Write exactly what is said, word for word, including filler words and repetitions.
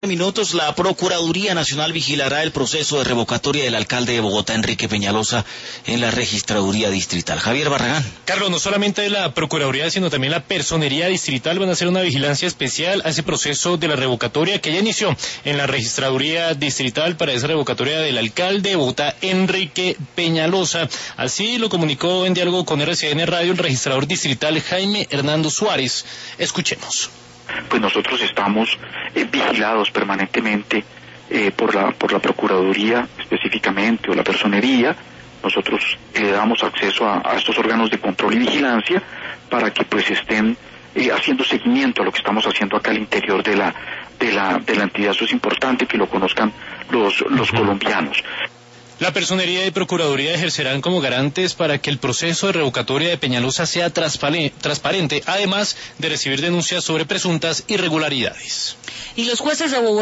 Minutos, la Procuraduría Nacional vigilará el proceso de revocatoria del alcalde de Bogotá, Enrique Peñalosa, en la Registraduría Distrital. Javier Barragán. Carlos, no solamente la Procuraduría, sino también la Personería Distrital van a hacer una vigilancia especial a ese proceso de la revocatoria que ya inició en la Registraduría Distrital para esa revocatoria del alcalde de Bogotá, Enrique Peñalosa. Así lo comunicó en diálogo con R C N Radio el registrador distrital Jaime Hernando Suárez. Escuchemos. Pues nosotros estamos eh, vigilados permanentemente eh, por la por la Procuraduría específicamente o la Personería. Nosotros le damos acceso a, a estos órganos de control y vigilancia para que pues estén eh, haciendo seguimiento a lo que estamos haciendo acá al interior de la de la de la entidad. Eso es importante que lo conozcan los los uh-huh. colombianos. La Personería y Procuraduría ejercerán como garantes para que el proceso de revocatoria de Peñalosa sea transparente, además de recibir denuncias sobre presuntas irregularidades. Y los jueces de Bogotá